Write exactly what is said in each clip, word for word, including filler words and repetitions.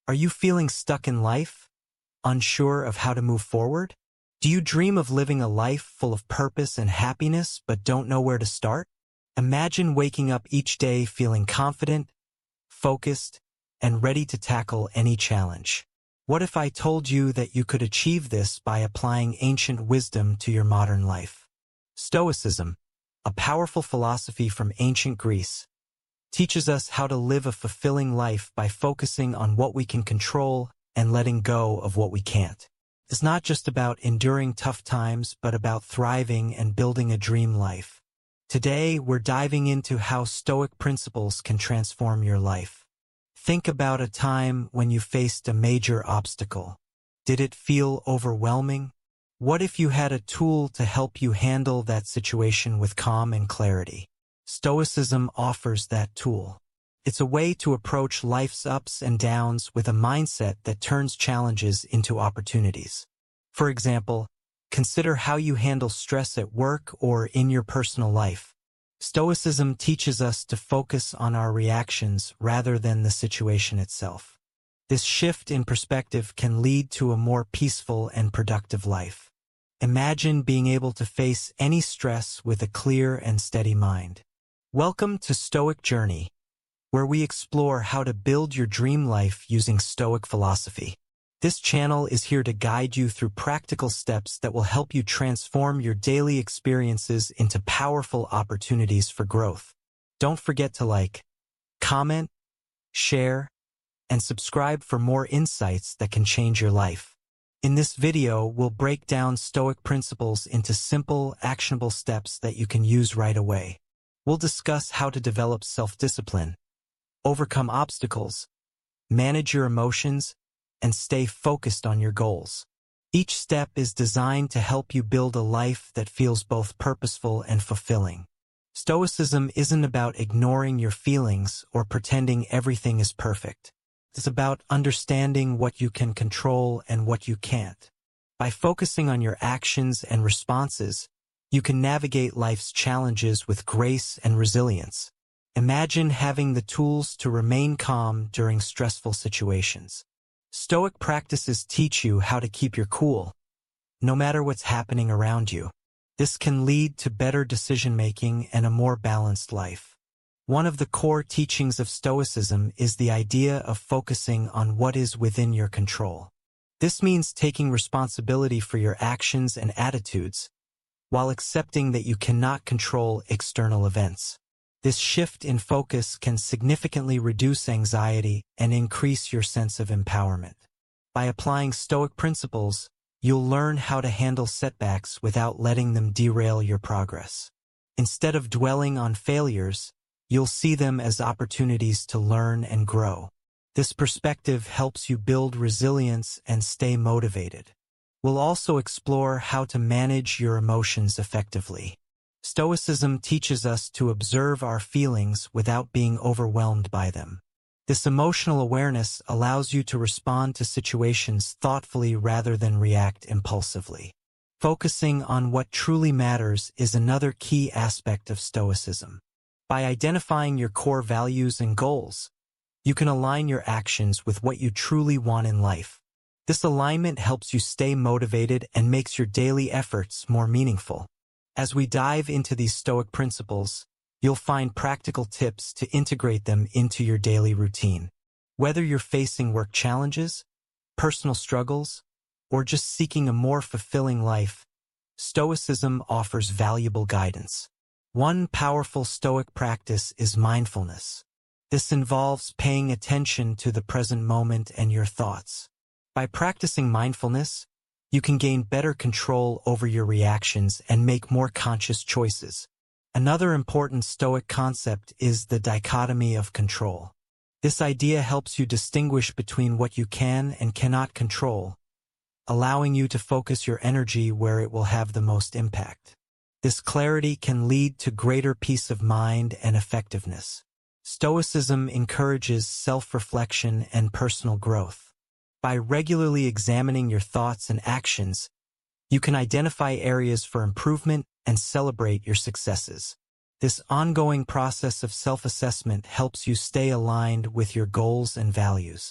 Are you feeling stuck in life? Unsure of how to move forward? Do you dream of living a life full of purpose and happiness but don't know where to start? Imagine waking up each day feeling confident, focused, and ready to tackle any challenge. What if I told you that you could achieve this by applying ancient wisdom to your modern life? Stoicism, a powerful philosophy from ancient Greece, teaches us how to live a fulfilling life by focusing on what we can control and letting go of what we can't. It's not just about enduring tough times, but about thriving and building a dream life. Today, we're diving into how Stoic principles can transform your life. Think about a time when you faced a major obstacle. Did it feel overwhelming? What if you had a tool to help you handle that situation with calm and clarity? Stoicism offers that tool. It's a way to approach life's ups and downs with a mindset that turns challenges into opportunities. For example, consider how you handle stress at work or in your personal life. Stoicism teaches us to focus on our reactions rather than the situation itself. This shift in perspective can lead to a more peaceful and productive life. Imagine being able to face any stress with a clear and steady mind. Welcome to Stoic Journey, where we explore how to build your dream life using Stoic philosophy. This channel is here to guide you through practical steps that will help you transform your daily experiences into powerful opportunities for growth. Don't forget to like, comment, share, and subscribe for more insights that can change your life. In this video, we'll break down Stoic principles into simple, actionable steps that you can use right away. We'll discuss how to develop self-discipline, overcome obstacles, manage your emotions, and stay focused on your goals. Each step is designed to help you build a life that feels both purposeful and fulfilling. Stoicism isn't about ignoring your feelings or pretending everything is perfect. It's about understanding what you can control and what you can't. By focusing on your actions and responses, you can navigate life's challenges with grace and resilience. Imagine having the tools to remain calm during stressful situations. Stoic practices teach you how to keep your cool, no matter what's happening around you. This can lead to better decision-making and a more balanced life. One of the core teachings of Stoicism is the idea of focusing on what is within your control. This means taking responsibility for your actions and attitudes, while accepting that you cannot control external events. This shift in focus can significantly reduce anxiety and increase your sense of empowerment. By applying Stoic principles, you'll learn how to handle setbacks without letting them derail your progress. Instead of dwelling on failures, you'll see them as opportunities to learn and grow. This perspective helps you build resilience and stay motivated. We'll also explore how to manage your emotions effectively. Stoicism teaches us to observe our feelings without being overwhelmed by them. This emotional awareness allows you to respond to situations thoughtfully rather than react impulsively. Focusing on what truly matters is another key aspect of Stoicism. By identifying your core values and goals, you can align your actions with what you truly want in life. This alignment helps you stay motivated and makes your daily efforts more meaningful. As we dive into these Stoic principles, you'll find practical tips to integrate them into your daily routine. Whether you're facing work challenges, personal struggles, or just seeking a more fulfilling life, Stoicism offers valuable guidance. One powerful Stoic practice is mindfulness. This involves paying attention to the present moment and your thoughts. By practicing mindfulness, you can gain better control over your reactions and make more conscious choices. Another important Stoic concept is the dichotomy of control. This idea helps you distinguish between what you can and cannot control, allowing you to focus your energy where it will have the most impact. This clarity can lead to greater peace of mind and effectiveness. Stoicism encourages self-reflection and personal growth. By regularly examining your thoughts and actions, you can identify areas for improvement and celebrate your successes. This ongoing process of self-assessment helps you stay aligned with your goals and values.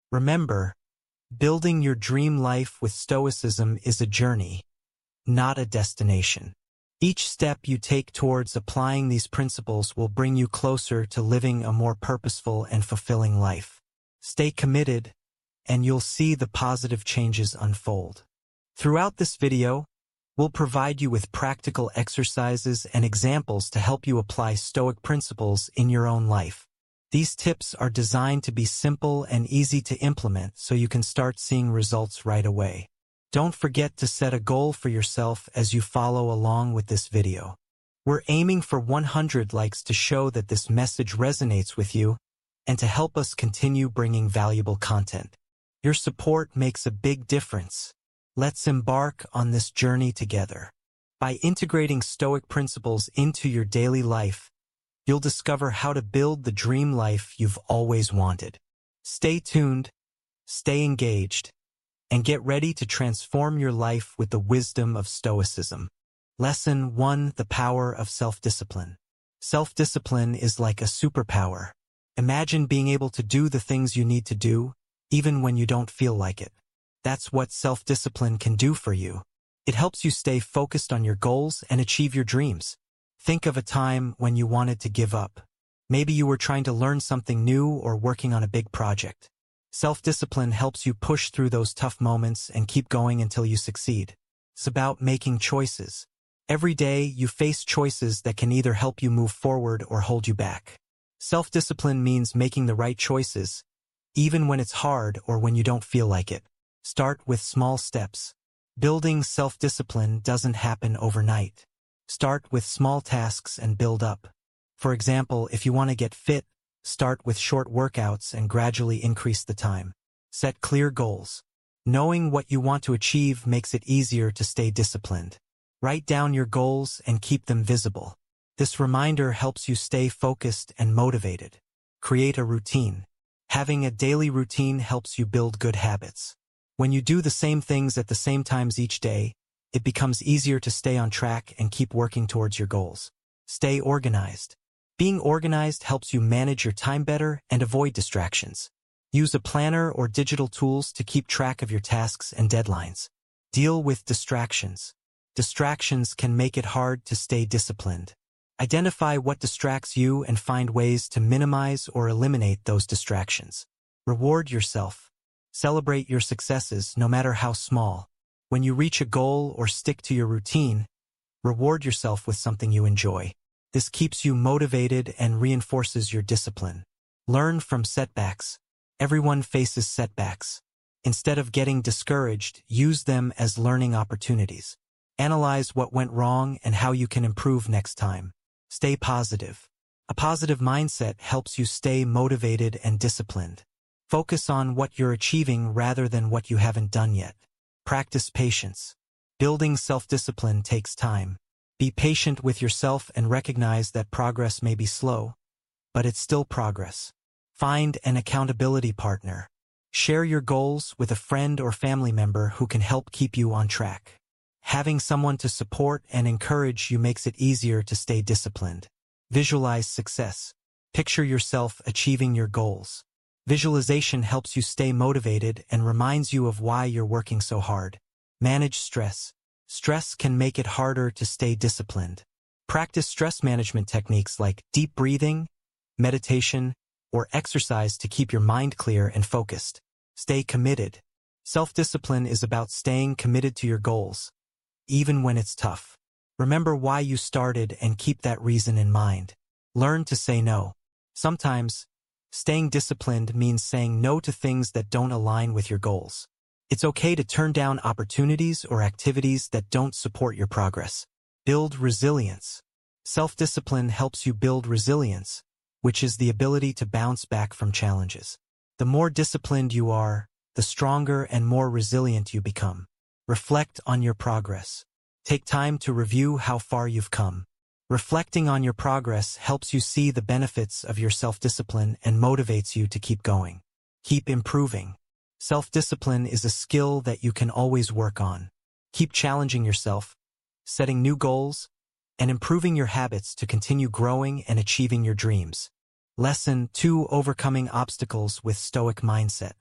Remember, building your dream life with Stoicism is a journey, not a destination. Each step you take towards applying these principles will bring you closer to living a more purposeful and fulfilling life. Stay committed, and you'll see the positive changes unfold. Throughout this video, we'll provide you with practical exercises and examples to help you apply Stoic principles in your own life. These tips are designed to be simple and easy to implement so you can start seeing results right away. Don't forget to set a goal for yourself as you follow along with this video. We're aiming for one hundred likes to show that this message resonates with you and to help us continue bringing valuable content. Your support makes a big difference. Let's embark on this journey together. By integrating Stoic principles into your daily life, you'll discover how to build the dream life you've always wanted. Stay tuned, stay engaged, and get ready to transform your life with the wisdom of Stoicism. Lesson one: The power of self-discipline. Self-discipline is like a superpower. Imagine being able to do the things you need to do, even when you don't feel like it. That's what self-discipline can do for you. It helps you stay focused on your goals and achieve your dreams. Think of a time when you wanted to give up. Maybe you were trying to learn something new or working on a big project. Self-discipline helps you push through those tough moments and keep going until you succeed. It's about making choices. Every day, you face choices that can either help you move forward or hold you back. Self-discipline means making the right choices, even when it's hard or when you don't feel like it. Start with small steps. Building self-discipline doesn't happen overnight. Start with small tasks and build up. For example, if you want to get fit, start with short workouts and gradually increase the time. Set clear goals. Knowing what you want to achieve makes it easier to stay disciplined. Write down your goals and keep them visible. This reminder helps you stay focused and motivated. Create a routine. Having a daily routine helps you build good habits. When you do the same things at the same times each day, it becomes easier to stay on track and keep working towards your goals. Stay organized. Being organized helps you manage your time better and avoid distractions. Use a planner or digital tools to keep track of your tasks and deadlines. Deal with distractions. Distractions can make it hard to stay disciplined. Identify what distracts you and find ways to minimize or eliminate those distractions. Reward yourself. Celebrate your successes, no matter how small. When you reach a goal or stick to your routine, reward yourself with something you enjoy. This keeps you motivated and reinforces your discipline. Learn from setbacks. Everyone faces setbacks. Instead of getting discouraged, use them as learning opportunities. Analyze what went wrong and how you can improve next time. Stay positive. A positive mindset helps you stay motivated and disciplined. Focus on what you're achieving rather than what you haven't done yet. Practice patience. Building self-discipline takes time. Be patient with yourself and recognize that progress may be slow, but it's still progress. Find an accountability partner. Share your goals with a friend or family member who can help keep you on track. Having someone to support and encourage you makes it easier to stay disciplined. Visualize success. Picture yourself achieving your goals. Visualization helps you stay motivated and reminds you of why you're working so hard. Manage stress. Stress can make it harder to stay disciplined. Practice stress management techniques like deep breathing, meditation, or exercise to keep your mind clear and focused. Stay committed. Self-discipline is about staying committed to your goals, even when it's tough. Remember why you started and keep that reason in mind. Learn to say no. Sometimes, staying disciplined means saying no to things that don't align with your goals. It's okay to turn down opportunities or activities that don't support your progress. Build resilience. Self-discipline helps you build resilience, which is the ability to bounce back from challenges. The more disciplined you are, the stronger and more resilient you become. Reflect on your progress. Take time to review how far you've come. Reflecting on your progress helps you see the benefits of your self-discipline and motivates you to keep going. Keep improving. Self-discipline is a skill that you can always work on. Keep challenging yourself, setting new goals, and improving your habits to continue growing and achieving your dreams. Lesson two: Overcoming obstacles with Stoic mindset.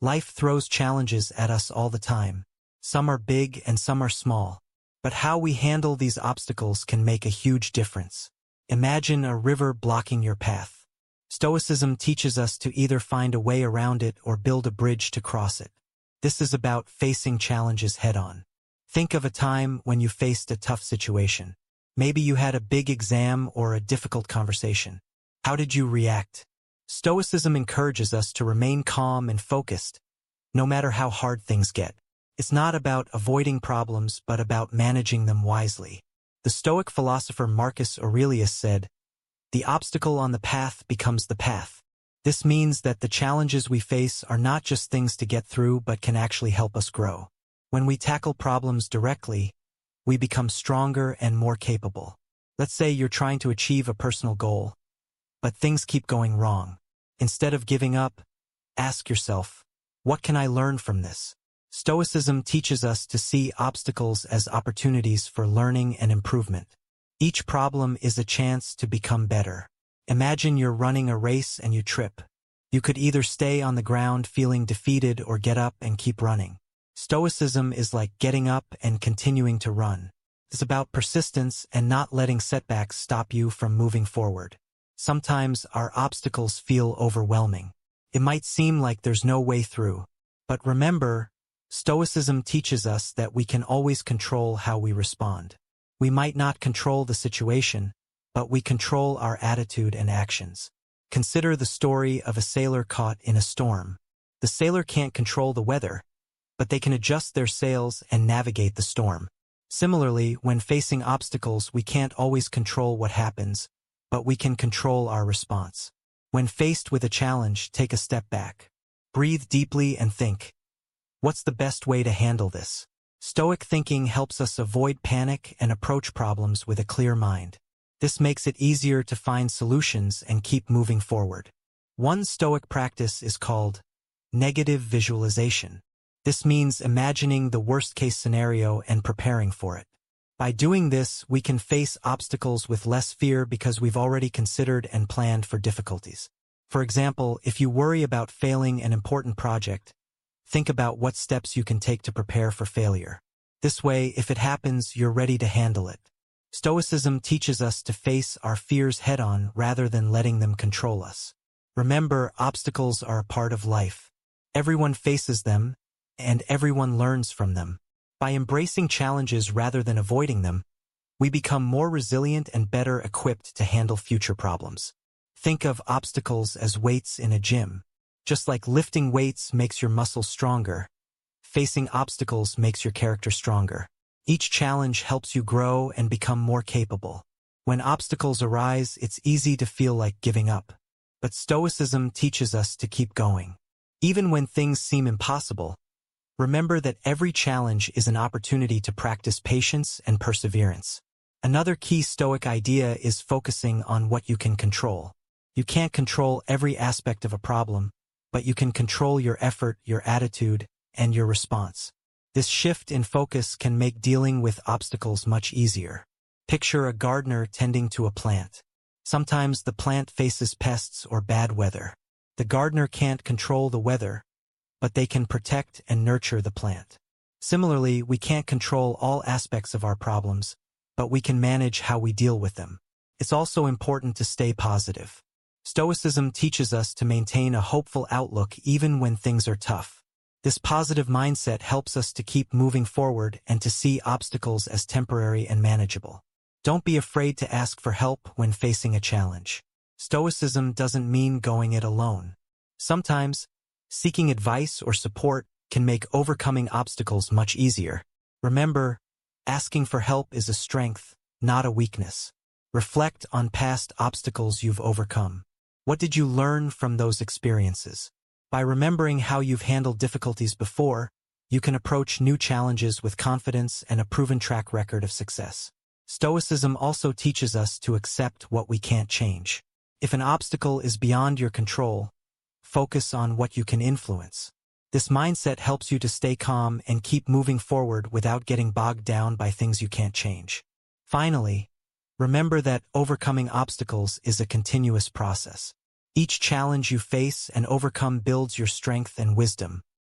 Life throws challenges at us all the time. Some are big and some are small. But how we handle these obstacles can make a huge difference. Imagine a river blocking your path. Stoicism teaches us to either find a way around it or build a bridge to cross it. This is about facing challenges head-on. Think of a time when you faced a tough situation. Maybe you had a big exam or a difficult conversation. How did you react? Stoicism encourages us to remain calm and focused, no matter how hard things get. It's not about avoiding problems, but about managing them wisely. The Stoic philosopher Marcus Aurelius said, "The obstacle on the path becomes the path." This means that the challenges we face are not just things to get through, but can actually help us grow. When we tackle problems directly, we become stronger and more capable. Let's say you're trying to achieve a personal goal, but things keep going wrong. Instead of giving up, ask yourself, what can I learn from this? Stoicism teaches us to see obstacles as opportunities for learning and improvement. Each problem is a chance to become better. Imagine you're running a race and you trip. You could either stay on the ground feeling defeated or get up and keep running. Stoicism is like getting up and continuing to run. It's about persistence and not letting setbacks stop you from moving forward. Sometimes our obstacles feel overwhelming. It might seem like there's no way through. But remember, Stoicism teaches us that we can always control how we respond. We might not control the situation, but we control our attitude and actions. Consider the story of a sailor caught in a storm. The sailor can't control the weather, but they can adjust their sails and navigate the storm. Similarly, when facing obstacles, we can't always control what happens, but we can control our response. When faced with a challenge, take a step back. Breathe deeply and think, what's the best way to handle this? Stoic thinking helps us avoid panic and approach problems with a clear mind. This makes it easier to find solutions and keep moving forward. One Stoic practice is called negative visualization. This means imagining the worst-case scenario and preparing for it. By doing this, we can face obstacles with less fear because we've already considered and planned for difficulties. For example, if you worry about failing an important project, think about what steps you can take to prepare for failure. This way, if it happens, you're ready to handle it. Stoicism teaches us to face our fears head-on rather than letting them control us. Remember, obstacles are a part of life. Everyone faces them, and everyone learns from them. By embracing challenges rather than avoiding them, we become more resilient and better equipped to handle future problems. Think of obstacles as weights in a gym. Just like lifting weights makes your muscles stronger, facing obstacles makes your character stronger. Each challenge helps you grow and become more capable. When obstacles arise, it's easy to feel like giving up. But Stoicism teaches us to keep going. Even when things seem impossible, remember that every challenge is an opportunity to practice patience and perseverance. Another key Stoic idea is focusing on what you can control. You can't control every aspect of a problem, but you can control your effort, your attitude, and your response. This shift in focus can make dealing with obstacles much easier. Picture a gardener tending to a plant. Sometimes the plant faces pests or bad weather. The gardener can't control the weather, but they can protect and nurture the plant. Similarly, we can't control all aspects of our problems, but we can manage how we deal with them. It's also important to stay positive. Stoicism teaches us to maintain a hopeful outlook even when things are tough. This positive mindset helps us to keep moving forward and to see obstacles as temporary and manageable. Don't be afraid to ask for help when facing a challenge. Stoicism doesn't mean going it alone. Sometimes, seeking advice or support can make overcoming obstacles much easier. Remember, asking for help is a strength, not a weakness. Reflect on past obstacles you've overcome. What did you learn from those experiences? By remembering how you've handled difficulties before, you can approach new challenges with confidence and a proven track record of success. Stoicism also teaches us to accept what we can't change. If an obstacle is beyond your control, focus on what you can influence. This mindset helps you to stay calm and keep moving forward without getting bogged down by things you can't change. Finally, remember that overcoming obstacles is a continuous process. Each challenge you face and overcome builds your strength and wisdom.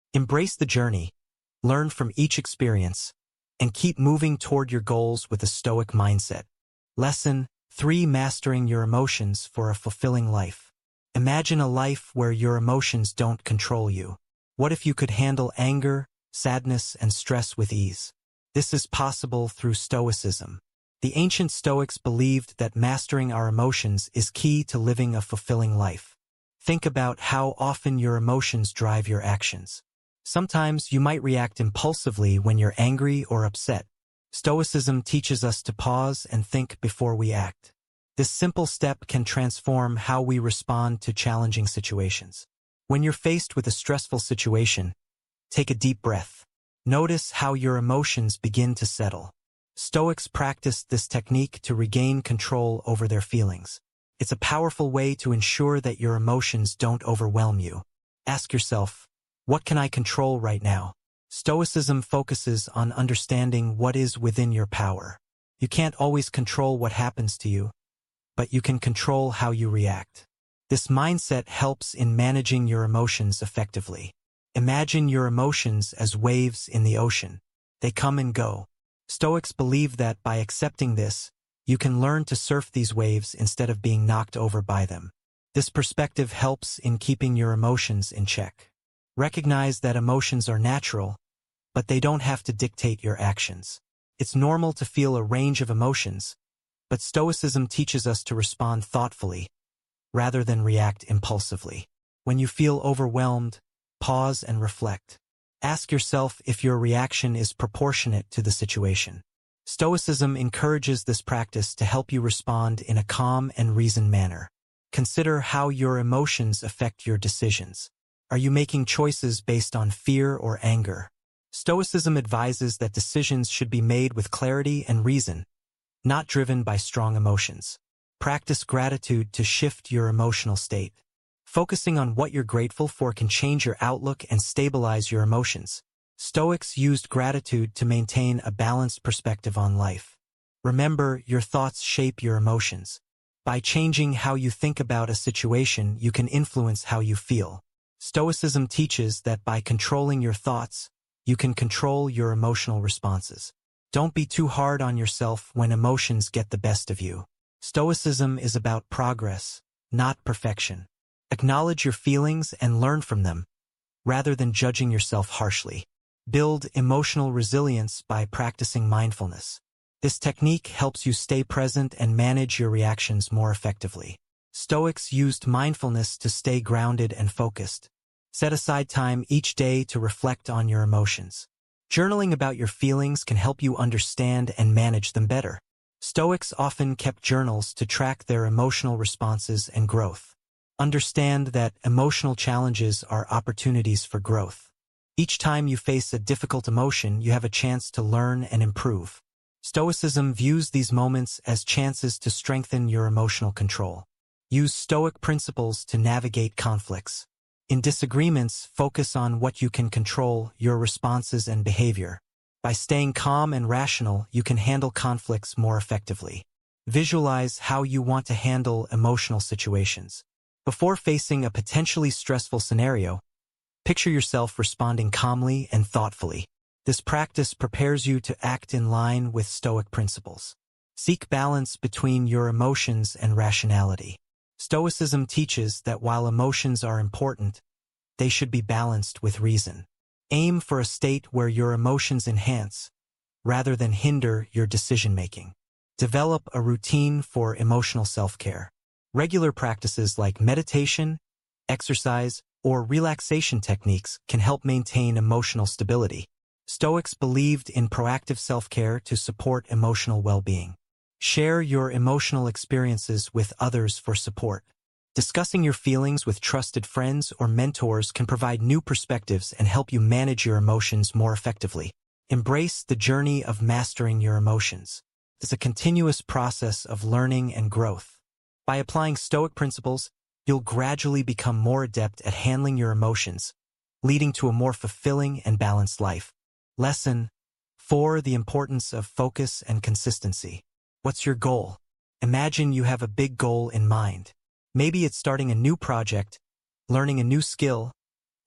Embrace the journey, learn from each experience, and keep moving toward your goals with a Stoic mindset. Lesson three. Mastering your emotions for a fulfilling life. Imagine a life where your emotions don't control you. What if you could handle anger, sadness, and stress with ease? This is possible through Stoicism. The ancient Stoics believed that mastering our emotions is key to living a fulfilling life. Think about how often your emotions drive your actions. Sometimes you might react impulsively when you're angry or upset. Stoicism teaches us to pause and think before we act. This simple step can transform how we respond to challenging situations. When you're faced with a stressful situation, take a deep breath. Notice how your emotions begin to settle. Stoics practiced this technique to regain control over their feelings. It's a powerful way to ensure that your emotions don't overwhelm you. Ask yourself, what can I control right now? Stoicism focuses on understanding what is within your power. You can't always control what happens to you, but you can control how you react. This mindset helps in managing your emotions effectively. Imagine your emotions as waves in the ocean. They come and go. Stoics believe that by accepting this, you can learn to surf these waves instead of being knocked over by them. This perspective helps in keeping your emotions in check. Recognize that emotions are natural, but they don't have to dictate your actions. It's normal to feel a range of emotions, but Stoicism teaches us to respond thoughtfully, rather than react impulsively. When you feel overwhelmed, pause and reflect. Ask yourself if your reaction is proportionate to the situation. Stoicism encourages this practice to help you respond in a calm and reasoned manner. Consider how your emotions affect your decisions. Are you making choices based on fear or anger? Stoicism advises that decisions should be made with clarity and reason, not driven by strong emotions. Practice gratitude to shift your emotional state. Focusing on what you're grateful for can change your outlook and stabilize your emotions. Stoics used gratitude to maintain a balanced perspective on life. Remember, your thoughts shape your emotions. By changing how you think about a situation, you can influence how you feel. Stoicism teaches that by controlling your thoughts, you can control your emotional responses. Don't be too hard on yourself when emotions get the best of you. Stoicism is about progress, not perfection. Acknowledge your feelings and learn from them, rather than judging yourself harshly. Build emotional resilience by practicing mindfulness. This technique helps you stay present and manage your reactions more effectively. Stoics used mindfulness to stay grounded and focused. Set aside time each day to reflect on your emotions. Journaling about your feelings can help you understand and manage them better. Stoics often kept journals to track their emotional responses and growth. Understand that emotional challenges are opportunities for growth. Each time you face a difficult emotion, you have a chance to learn and improve. Stoicism views these moments as chances to strengthen your emotional control. Use Stoic principles to navigate conflicts. In disagreements, focus on what you can control, your responses and behavior. By staying calm and rational, you can handle conflicts more effectively. Visualize how you want to handle emotional situations. Before facing a potentially stressful scenario, picture yourself responding calmly and thoughtfully. This practice prepares you to act in line with Stoic principles. Seek balance between your emotions and rationality. Stoicism teaches that while emotions are important, they should be balanced with reason. Aim for a state where your emotions enhance, rather than hinder your decision-making. Develop a routine for emotional self-care. Regular practices like meditation, exercise, or relaxation techniques can help maintain emotional stability. Stoics believed in proactive self-care to support emotional well-being. Share your emotional experiences with others for support. Discussing your feelings with trusted friends or mentors can provide new perspectives and help you manage your emotions more effectively. Embrace the journey of mastering your emotions. It's a continuous process of learning and growth. By applying Stoic principles, you'll gradually become more adept at handling your emotions, leading to a more fulfilling and balanced life. Lesson four. The importance of focus and consistency. What's your goal? Imagine you have a big goal in mind. Maybe it's starting a new project, learning a new skill,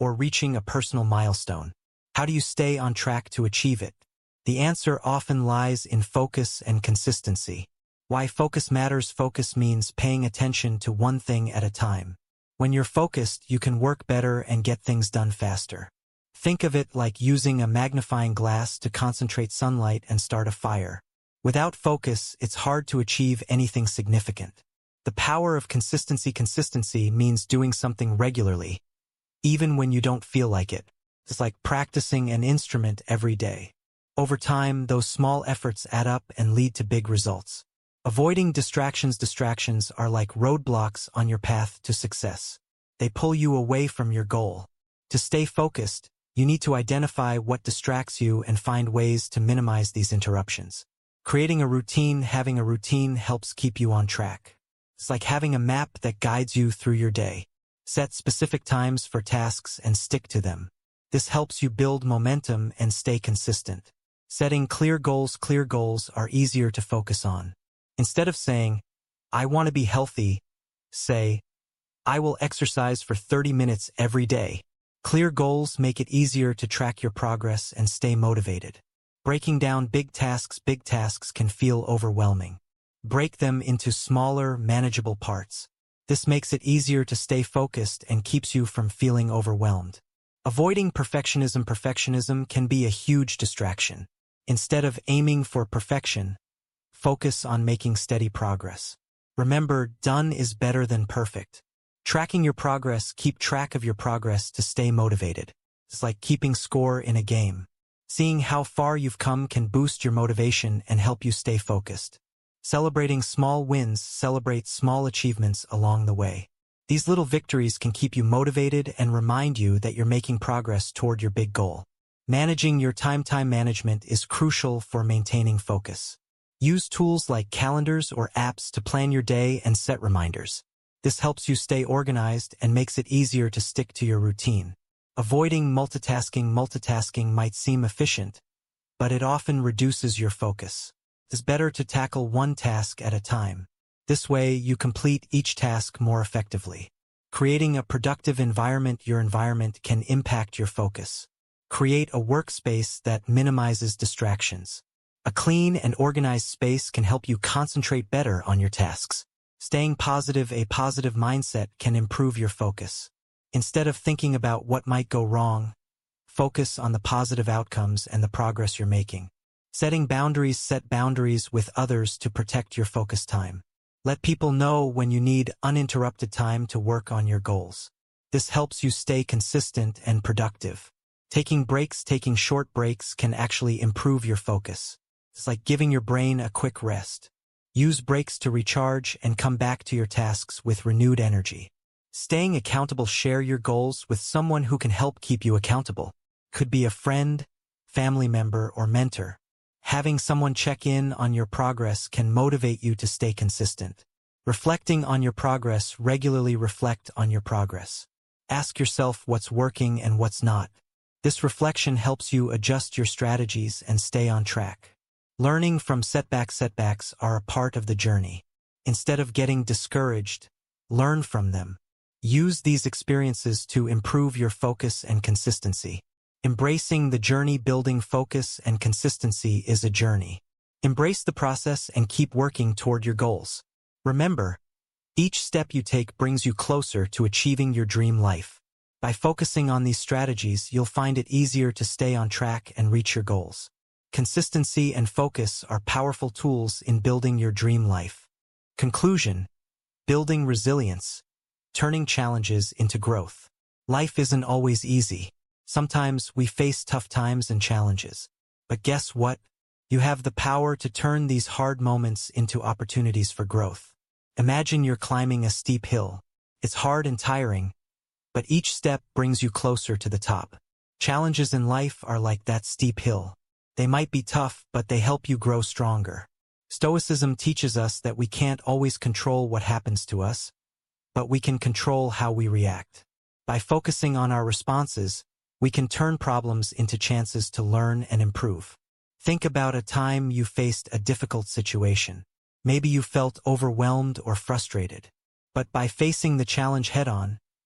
or reaching a personal milestone. How do you stay on track to achieve it? The answer often lies in focus and consistency. Why focus matters. Focus means paying attention to one thing at a time. When you're focused, you can work better and get things done faster. Think of it like using a magnifying glass to concentrate sunlight and start a fire. Without focus, it's hard to achieve anything significant. The power of consistency. Consistency means doing something regularly, even when you don't feel like it. It's like practicing an instrument every day. Over time, those small efforts add up and lead to big results. Avoiding distractions. Distractions are like roadblocks on your path to success. They pull you away from your goal. To stay focused, you need to identify what distracts you and find ways to minimize these interruptions. Creating a routine. Having a routine helps keep you on track. It's like having a map that guides you through your day. Set specific times for tasks and stick to them. This helps you build momentum and stay consistent. Setting clear goals. Clear goals are easier to focus on. Instead of saying, "I want to be healthy," say, "I will exercise for thirty minutes every day." Clear goals make it easier to track your progress and stay motivated. Breaking down big tasks. Big tasks can feel overwhelming. Break them into smaller, manageable parts. This makes it easier to stay focused and keeps you from feeling overwhelmed. Avoiding perfectionism. Perfectionism can be a huge distraction. Instead of aiming for perfection, focus on making steady progress. Remember, done is better than perfect. Tracking your progress. Keep track of your progress to stay motivated. It's like keeping score in a game. Seeing how far you've come can boost your motivation and help you stay focused. Celebrating small wins. Celebrate small achievements along the way. These little victories can keep you motivated and remind you that you're making progress toward your big goal. Managing your time. Time management is crucial for maintaining focus. Use tools like calendars or apps to plan your day and set reminders. This helps you stay organized and makes it easier to stick to your routine. Avoiding multitasking. Multitasking might seem efficient, but it often reduces your focus. It's better to tackle one task at a time. This way, you complete each task more effectively. Creating a productive environment. Your environment can impact your focus. Create a workspace that minimizes distractions. A clean and organized space can help you concentrate better on your tasks. Staying positive. A positive mindset can improve your focus. Instead of thinking about what might go wrong, focus on the positive outcomes and the progress you're making. Setting boundaries. Set boundaries with others to protect your focus time. Let people know when you need uninterrupted time to work on your goals. This helps you stay consistent and productive. Taking breaks. Taking short breaks can actually improve your focus. It's like giving your brain a quick rest. Use breaks to recharge and come back to your tasks with renewed energy. Staying accountable. Share your goals with someone who can help keep you accountable. Could be a friend, family member, or mentor. Having someone check in on your progress can motivate you to stay consistent. Reflecting on your progress. Regularly reflect on your progress. Ask yourself what's working and what's not. This reflection helps you adjust your strategies and stay on track. Learning from setbacks. Setbacks are a part of the journey. Instead of getting discouraged, learn from them. Use these experiences to improve your focus and consistency. Embracing the journey. Building focus and consistency is a journey. Embrace the process and keep working toward your goals. Remember, each step you take brings you closer to achieving your dream life. By focusing on these strategies, you'll find it easier to stay on track and reach your goals. Consistency and focus are powerful tools in building your dream life. Conclusion: building resilience, turning challenges into growth. Life isn't always easy. Sometimes we face tough times and challenges. But guess what? You have the power to turn these hard moments into opportunities for growth. Imagine you're climbing a steep hill. It's hard and tiring, but each step brings you closer to the top. Challenges in life are like that steep hill. They might be tough, but they help you grow stronger. Stoicism teaches us that we can't always control what happens to us, but we can control how we react. By focusing on our responses, we can turn problems into chances to learn and improve. Think about a time you faced a difficult situation. Maybe you felt overwhelmed or frustrated. But by facing the challenge head-on,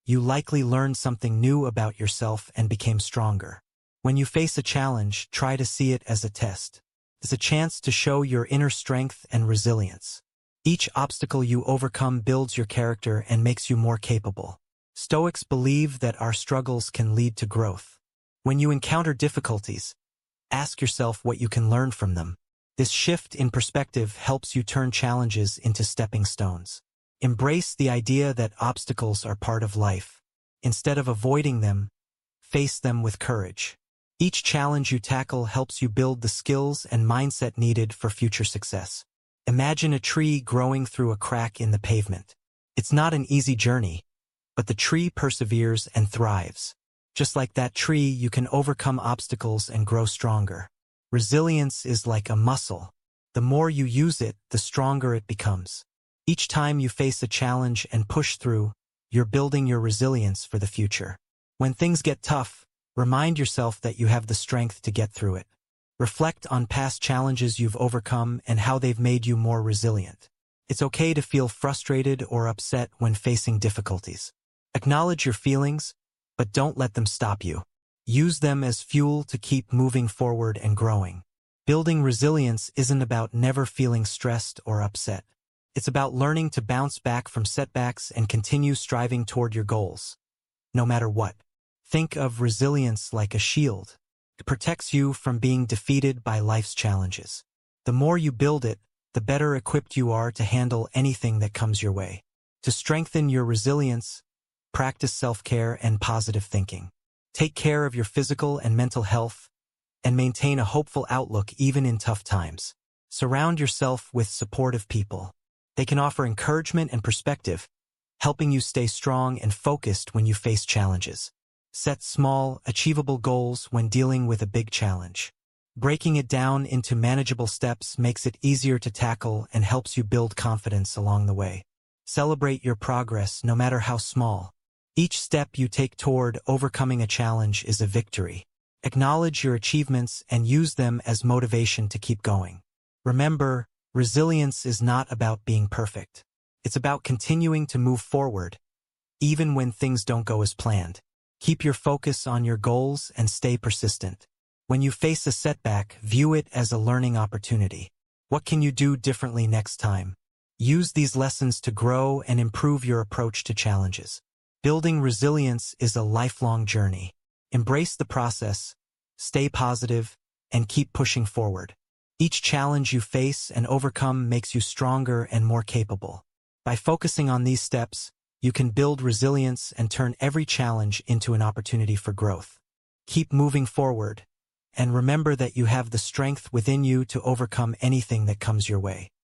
you likely learned something new about yourself and became stronger. When you face a challenge, try to see it as a test. It's a chance to show your inner strength and resilience. Each obstacle you overcome builds your character and makes you more capable. Stoics believe that our struggles can lead to growth. When you encounter difficulties, ask yourself what you can learn from them. This shift in perspective helps you turn challenges into stepping stones. Embrace the idea that obstacles are part of life. Instead of avoiding them, face them with courage. Each challenge you tackle helps you build the skills and mindset needed for future success. Imagine a tree growing through a crack in the pavement. It's not an easy journey, but the tree perseveres and thrives. Just like that tree, you can overcome obstacles and grow stronger. Resilience is like a muscle. The more you use it, the stronger it becomes. Each time you face a challenge and push through, you're building your resilience for the future. When things get tough, remind yourself that you have the strength to get through it. Reflect on past challenges you've overcome and how they've made you more resilient. It's okay to feel frustrated or upset when facing difficulties. Acknowledge your feelings, but don't let them stop you. Use them as fuel to keep moving forward and growing. Building resilience isn't about never feeling stressed or upset. It's about learning to bounce back from setbacks and continue striving toward your goals. No matter what. Think of resilience like a shield. It protects you from being defeated by life's challenges. The more you build it, the better equipped you are to handle anything that comes your way. To strengthen your resilience, practice self-care and positive thinking. Take care of your physical and mental health, and maintain a hopeful outlook even in tough times. Surround yourself with supportive people. They can offer encouragement and perspective, helping you stay strong and focused when you face challenges. Set small, achievable goals when dealing with a big challenge. Breaking it down into manageable steps makes it easier to tackle and helps you build confidence along the way. Celebrate your progress no matter how small. Each step you take toward overcoming a challenge is a victory. Acknowledge your achievements and use them as motivation to keep going. Remember, resilience is not about being perfect. It's about continuing to move forward, even when things don't go as planned. Keep your focus on your goals and stay persistent. When you face a setback, view it as a learning opportunity. What can you do differently next time? Use these lessons to grow and improve your approach to challenges. Building resilience is a lifelong journey. Embrace the process, stay positive, and keep pushing forward. Each challenge you face and overcome makes you stronger and more capable. By focusing on these steps, you can build resilience and turn every challenge into an opportunity for growth. Keep moving forward, and remember that you have the strength within you to overcome anything that comes your way.